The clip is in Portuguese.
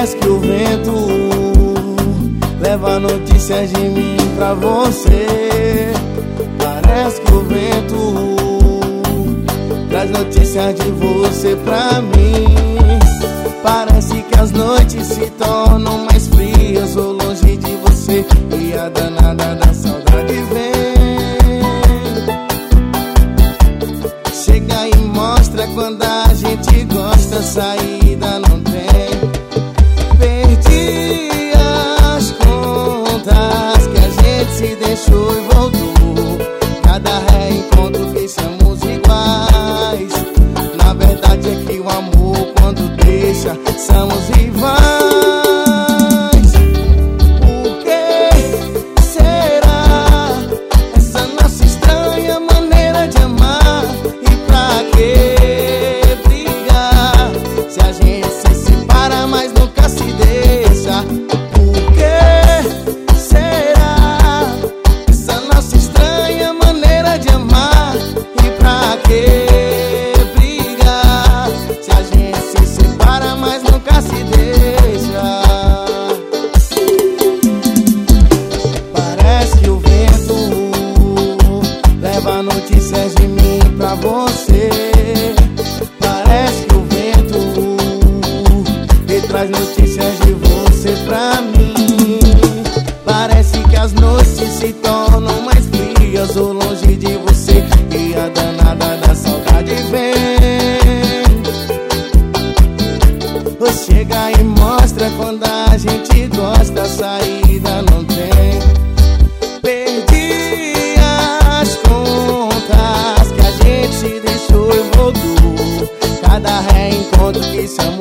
Parece que o vento leva notícias de mim pra você. Parece que o vento traz notícias de você pra mim. Parece que as noites se tornam mais frias, ou longe de você, e a danada da saudade vem. Chega e mostra quando a gente gosta, saída não tem. Perdi as contas que a gente se deixou e voltou. Cada reencontro que somos iguais. Na verdade é que o amor, quando deixa, somos rivais. Por que será essa nossa estranha maneira de amar? E pra que brigar se a gente se separa, mas nunca se deixa? Por que será essa nossa estranha maneira de amar? E pra que brigar se a gente se separa, mas nunca se deixa? Parece que o vento leva notícias de mim pra você. Parece que o vento traz notícias de você pra mim. Parece que as noites se tornam mais frias, ou longe de você, e a danada da saudade vem. Chega e mostra quando a gente gosta, saída não tem. Perdi as contas que a gente se deixou e voltou. Cada reencontro que somos